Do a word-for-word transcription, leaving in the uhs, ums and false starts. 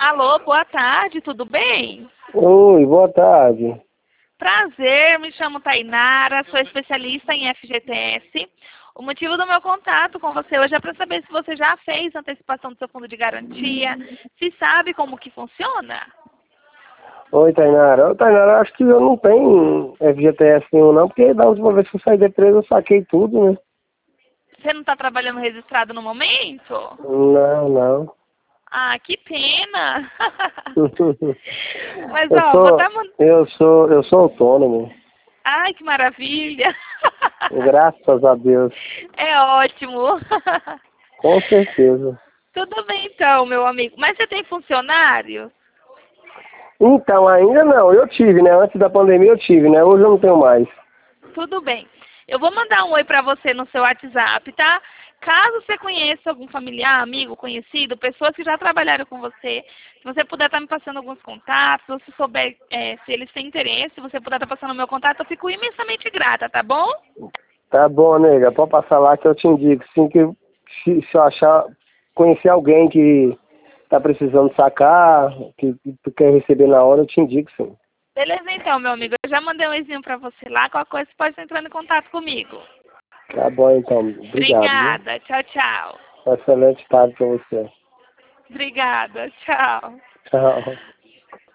Alô, boa tarde, tudo bem? Oi, boa tarde. Prazer, me chamo Tainara, sou especialista em F G T S. O motivo do meu contato com você hoje é para saber se você já fez a antecipação do seu fundo de garantia, se sabe como que funciona. Oi, Tainara. Ô, Tainara, acho que eu não tenho F G T S nenhum não, porque da última vez que eu saí da empresa eu saquei tudo, né? Você não está trabalhando registrado no momento? Não, não. Ah, que pena! Mas, Eu ó, vou sou, estar mandando... eu sou, eu sou autônomo. Ai, que maravilha! Graças a Deus. É ótimo! Com certeza. Tudo bem então, meu amigo. Mas você tem funcionário? Então, ainda não. Eu tive, né? Antes da pandemia eu tive, né? Hoje eu não tenho mais. Tudo bem. Eu vou mandar um oi para você no seu WhatsApp, tá? Caso você conheça algum familiar, amigo, conhecido, pessoas que já trabalharam com você, se você puder estar me passando alguns contatos, ou se souber é, se eles têm interesse, se você puder estar passando o meu contato, eu fico imensamente grata, tá bom? Tá bom, nega. Pode passar lá que eu te indico. Sim, que se, se eu achar, conhecer alguém que tá precisando sacar, que, que tu quer receber na hora, eu te indico, sim. Beleza então, meu amigo. Eu já mandei um oizinho para você lá, qualquer coisa você pode estar entrando em contato comigo. Tá bom, então. Obrigado, viu? Obrigada. Tchau, tchau. Excelente tarde pra você. Obrigada. Tchau. Tchau.